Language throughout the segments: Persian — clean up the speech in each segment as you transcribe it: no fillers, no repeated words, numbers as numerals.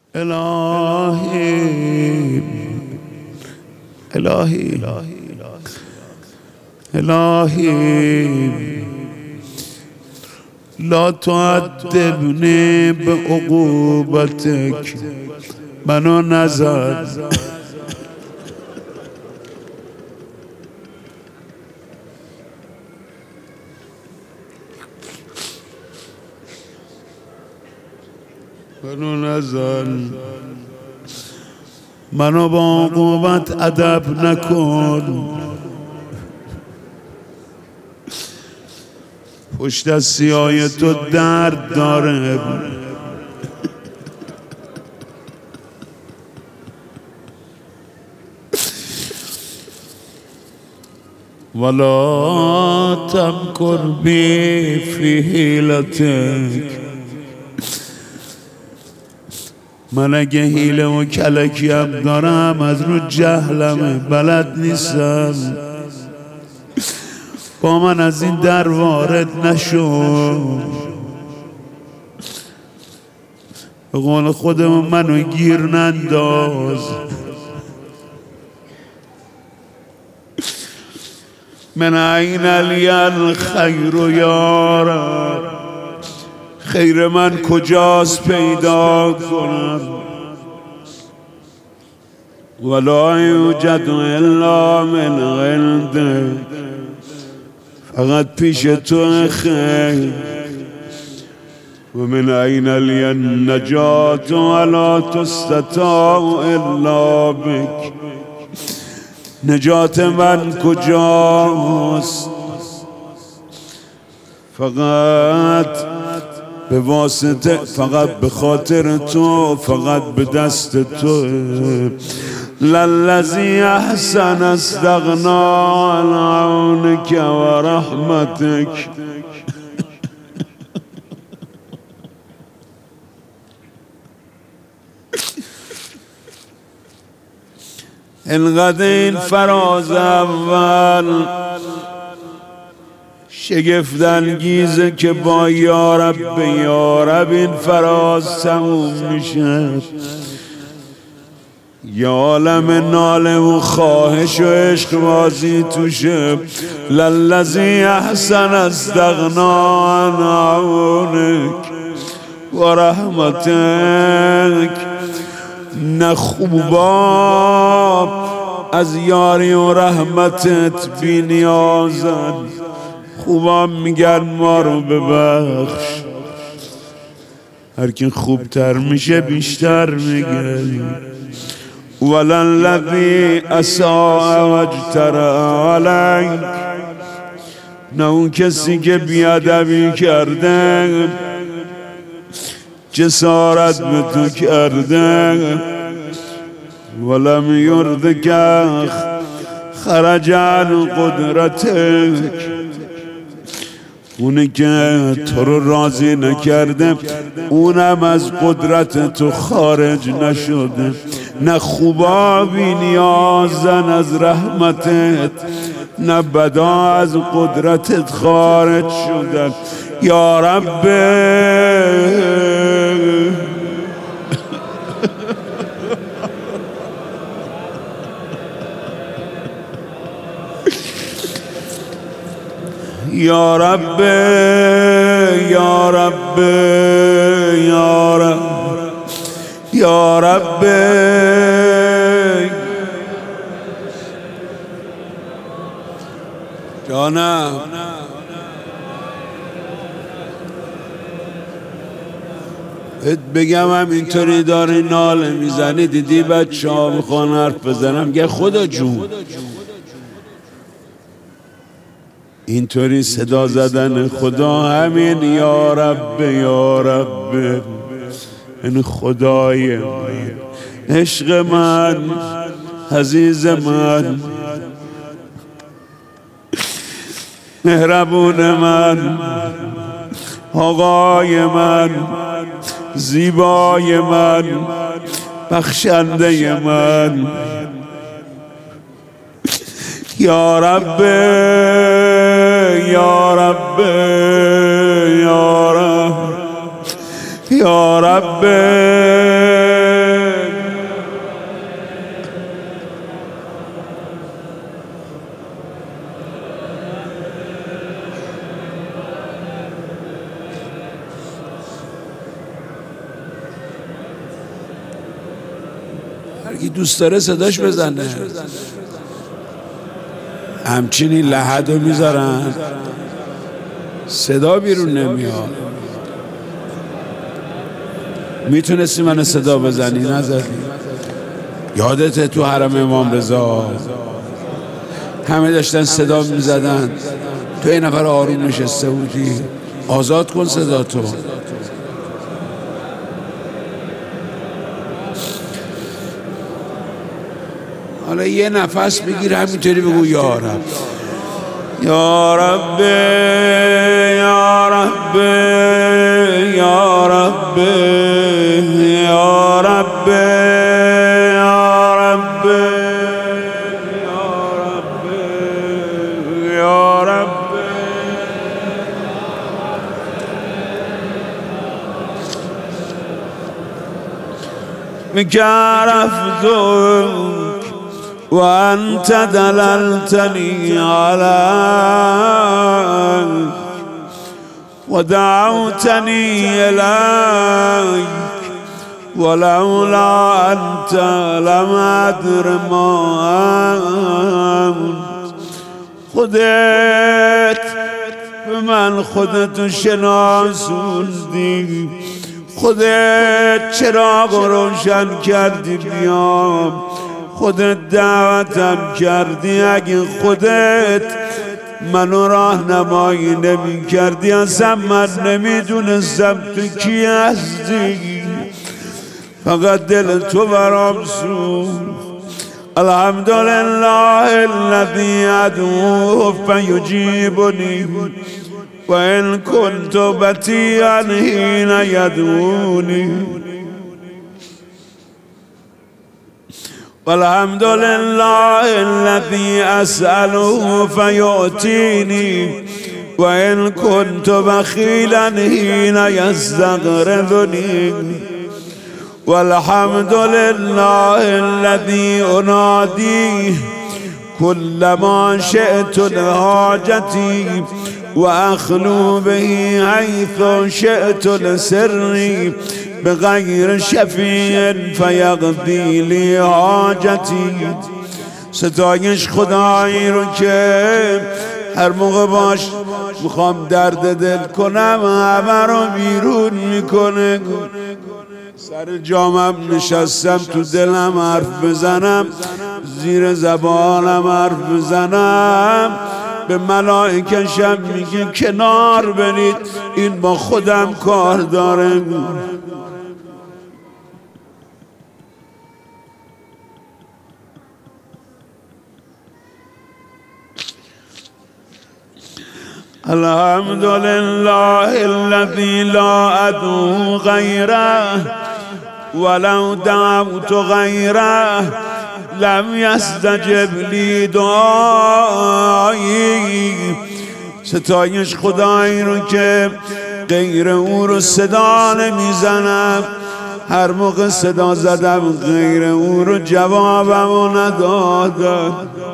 الهی الهی الهی لا تعذبني بعقوبتك منو نزد منو نزن منو با عقوبت ادب نکن پشت از سیاه تو درد داره ولا تمکر بی فی حیلتک من اگه حیله و کلکی هم دارم از رو جهلمه بلد نیستم با من از این در وارد نشو به قول خودم منو گیر ننداز من عین علی الخیر یا رب خیر من کجاست پیدا کنم ولا یوجد الا من عندک فقط پیش تو خیر و من عین لی النجات ولا تستطاع الا بک نجات من کجاست فقط به واسطه فقط به خاطر تو فقط به دست تو للذی احسن استغنا عن عونک و رحمتک انقدر این فراز اول شگفت انگیزه که با یارب به یارب این فراز تموم میشه یا عالم ناله و خواهش و عشق بازی توشه للذی احسن استغنا عن عونک و رحمتک نه خوبا از یاری و رحمتت بی نیازن خوبا میگن ما رو ببخش هر کی خوبتر میشه بیشتر میگه وللذی اساء و اجترأ علیک نه اون کسی که بیادبی کرده جسارت به تو کرده ولم یرضک خرج عن قدرتک اونی که تو رو راضی نکرده اونم از قدرت تو خارج نشده نه خوبا بی نیازن از رحمتت نه بدا از قدرتت خارج شدن یا رب یا رب یا رب یا رب یا رب جانم بگم هم اینطوری داری ناله میزنی دیدی بچه ها میخوان حرف بزنم گه خدا جون اینطوری صدا زدن خدا همین یا رب یا رب این خدای من عشق من عزیز من مهربون من آقای من زیبای من بخشنده من یا رب یا رب یا رب یا رب هرکی دوست داره صداش بزنه. همچنین لحدو میذارن صدا بیرون نمیاد. میتونستی من صدا بزنی نزدی. یادته تو حرم امام رضا همه داشتن صدا میزدن، تو یه نفر آروم نشسته بودی. آزاد کن صدا تو. حالا یه نفس بگیر همینطوری بگو یا رب یا رب یا رب یا رب یا رب یا رب یا رب. میکرفتم وأنت دللتني عليك ودعوتني إليك ولولا أنت لم أدر ما أنت. خودت به من خودتو شناسوندی، خودت چراغ روشن کردی بیام، خودت دعوتم کردی. اگه خودت منو راهنمایی نمی کردی اصلا من نمیدونستم تو کی هستی. فقط دل تو برام سوخت. الحمدلله الذی ادعوه فیجیبنی و ان کنت بطیئا حین یدعونی والحمد لله الذي أسأله فيؤتيني وإن كنت بخيلا حين يستغرضني والحمد لله الذي أناديه كلما شئت لحاجتي وأخلو به حيث شئت لسري بغیر شفیع فیقضی لی حاجتی. ستایش خدایی رو که هر موقع باش میخوام درد دل کنم همه رو بیرون میکنه. سر جامم نشستم تو دلم حرف بزنم، زیر زبانم حرف بزنم، به ملائکشم میگه کنار برید این با خودم کار داره. الحمد لله الذي لا أدعو غيره ولو دعوت غيره لم يستجب لي دعایی. ستایش خدایی رو که غیر او رو صدا نمیزنم، هر موقع صدا زدم غیر او رو جوابمو ندادم.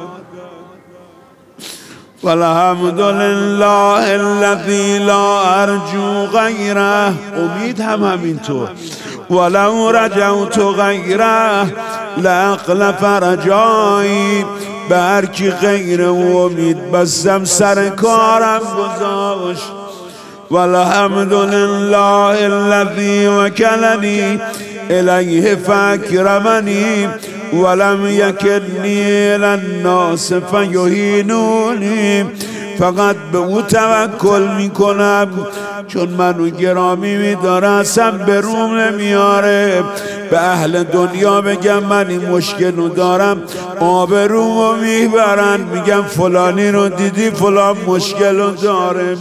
والحمد لله الذي لا ارجو غیره، امید هم همینطور. ولو رجوت غیره لاخلف رجایی، به هر کی غیر او امید بستم سر کارم گذاشت. والحمد لله الذي وكلني الیه فاکرمنی ولم یکلنی الی الناس فیهینونی. فقط به او توکل میکنم چون منو گرامی میداره، اصلا به روم نمیاره. به اهل دنیا بگم من این مشکل رو دارم، آبرومو میبرن، میگم فلانی رو دیدی فلان مشکل رو داره.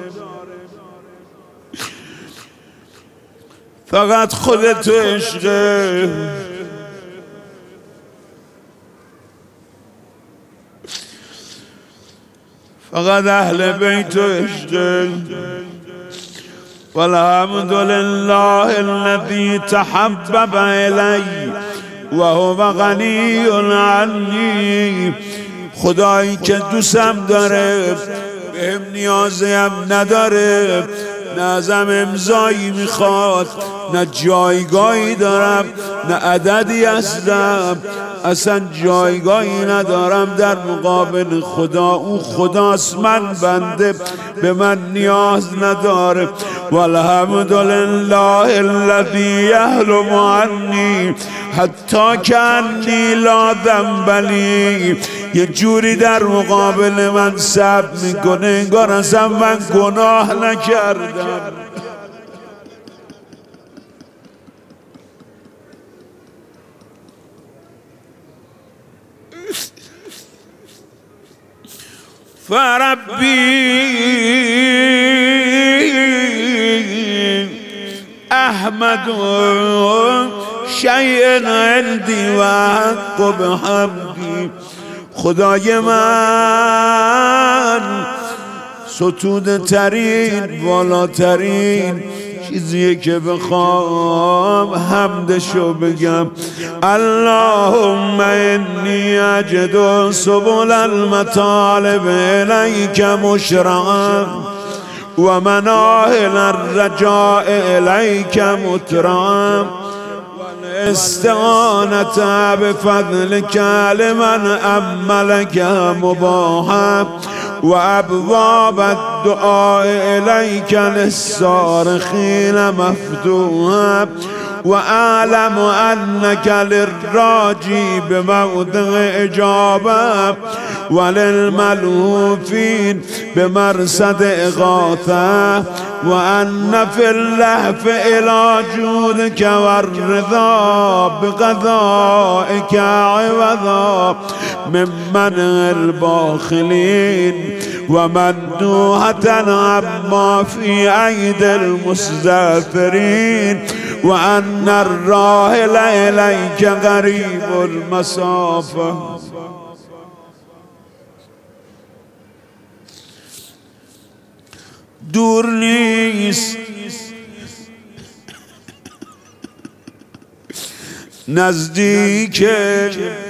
فقط خودت عشقه. فقط اهل بیت عشقه. والحمد لله الذي تحبب الی و هو غنی عنی. خدایی که دوستم داره بهم نیازیم نداره، نه ازم امضایی میخواد، نه جایگاهی دارم، نه عددی هستم، اصلا جایگاهی ندارم در مقابل خدا. او خداست، من بنده، به من نیاز نداره. والحمد لله الذی یحلم عنی حتی کانی لا ذنب لی. یه جوری در مقابل من صبر میکنه انگار اصلا من گناه نکردم. فربی احمد شیء عندی و حق بحمدی. خدای من ستوده ترین بالاترین چیزیه که بخوام حمدشو بگم. اللهم انی اجد سبل المطالب الیک مشرعا و مناهل الرجاء الیک مترعا استعانت بفضلک لمن عملک مباحا و ابواب الدعاء الیک للصارخین مفتوحا و اعلم انک للراجی بموضع اجابه و للملهوفین بمرصد اغاثه و ان فی اللهف الی جودک و الرضا بقضائک عوضا من منع الباخلین و مندوحة عما فی ایدی المستغفرین و ان الراحل الیک قریب المسافه. دور نیست، نزدیکه،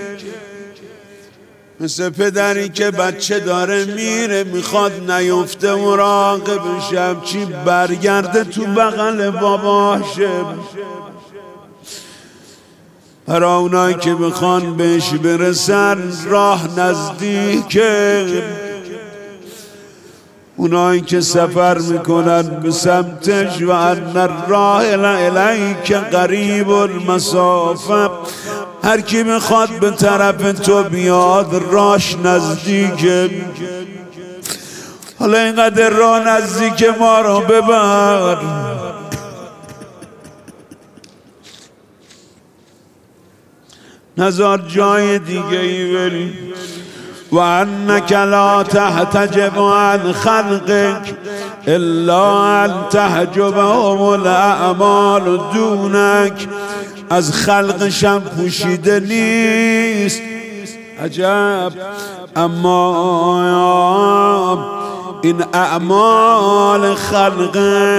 مثل پدری که بچه داره میره میخواد نیفته مراقبشم چی برگرده تو بغل باباشه. برای اونایی که بخوان بهش برسن راه نزدیکه، اونایی که سفر میکنن به سمتش و ان الراحل الیک قریب المسافه. هر کی میخواد به طرف تو بیاد راش نزدیکه. حالا اینقدر راه نزدیک ما رو ببر، نزار جای دیگه ای بری. و انک لا تحتجب عن خلقک الا ان تحجبهم الاعمال دونک. از خلقشم پوشیده نیست. عجب، اما این اعمال خلقه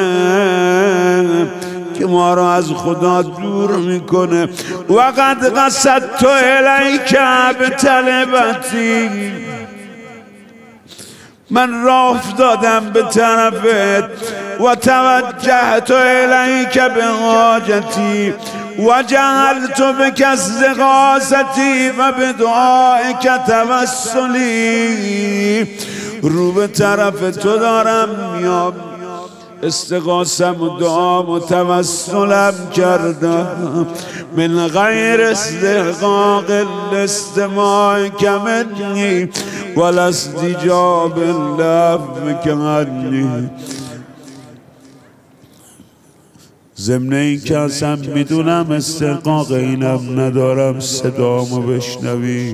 که ما را از خدا دور میکنه. و قد قصدت الیک بطلبتی، من راه افتادم به طرفت. و توجهت الیک بحاجتی و جعلت بک استغاثتی و بدعائک توسلی. رو به طرف تو دارم میام، استغاثم و دعام و توسلم کردم. من غیر استحقاق الاستماع کمنی ولا استجاب لفظ عنی. ضمن این که اصلا میدونم استحقاق اینم ندارم صدامو بشنوی.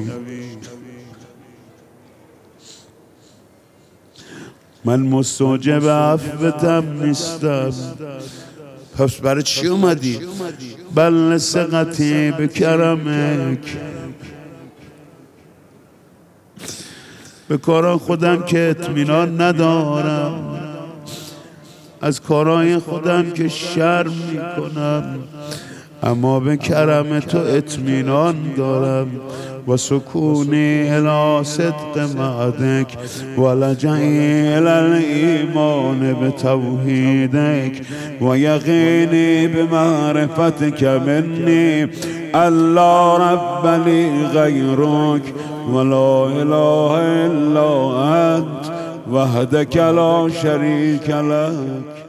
من مستوجب عفوتم نیستم، پس برای چی اومدی؟ بل ثقتی به کرمک، به کارا خودم که اطمینان ندارم، از کارهای خودم که شرم میکنم، اما به کرم تو اطمینان دارم و سکونی الی صدق معدک و لجعی الی الایمان بتوحیدک و یقینی بمعرفتک منی الا رب لی غیرک و لا اله الا انت وحدک لا شریک لک.